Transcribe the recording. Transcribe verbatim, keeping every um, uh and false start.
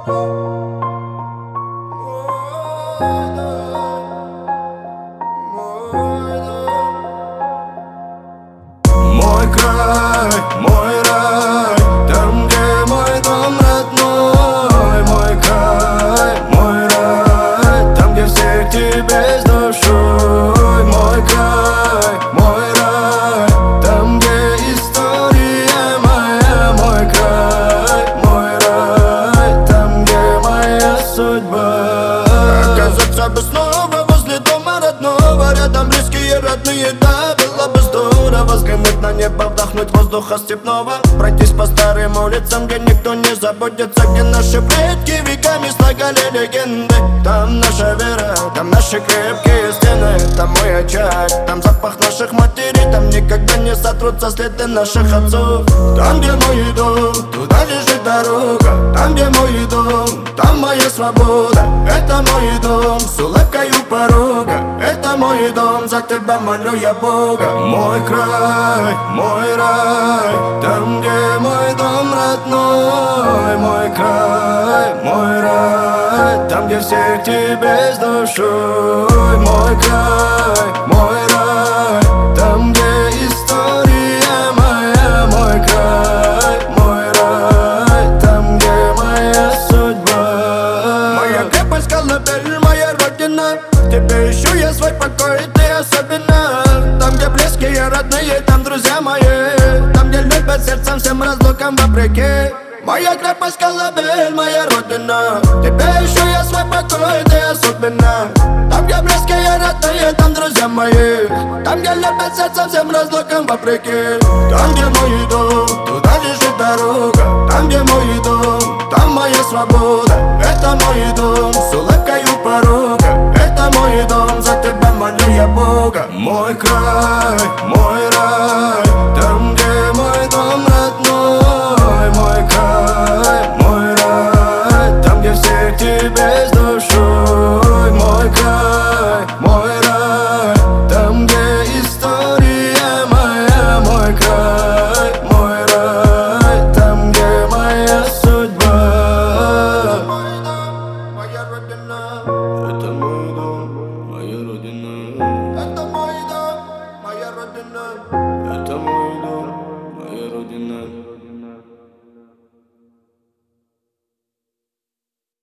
Мой край, мой рай, там, где мой дом родной. Мой край, мой рай, там, где всех тебе с душой. Мой край, мой рай, там, где история моя. Мой край, мой рай, там, где моя судьба. Оказаться бы снова возле дома родного, рядом близкие, родные, да, было бы здорово. Взглянуть на небо, вдохнуть воздуха степного, пройтись по старым улицам, где никто не заботится, где наши предки веками слагали легенды. Там наша вера, там наши крепкие стены, там мой очаг, там запах наших матерей, там никогда не сотрутся следы наших отцов. Там, где мой дом, туда лежит дорога. Там, где мой дом, там моя свобода. Это мой дом с улыбкой у порога. Это мой дом, за тебя молю я Бога. Мой край, мой рай, там, где мой дом родной. Мой край, мой рай, там, где всех тебе с душой. Мой край, мой рай, там, где история моя. Мой край, мой рай, там, где моя судьба. Моя крепость, колыбель, моя родина. Тебе ищу я свой покой, ты особенно. Там, где близкие, родные, там друзья мои. Там, где любят сердцем, всем разлукам вопреки. Моя крепость, колыбель, моя родина. Тебе ищу я свой покой, ты особенно. Там, где близкие, родные, там друзья мои. Там, где любят сердцем, всем разлукам вопреки. Там, где мой дом, туда лежит дорога. Там, где мой дом, там моя свобода. Это мой дом с улыбкой у порога. Это мой дом, за тебя молю я Бога. Мой край, мой рай,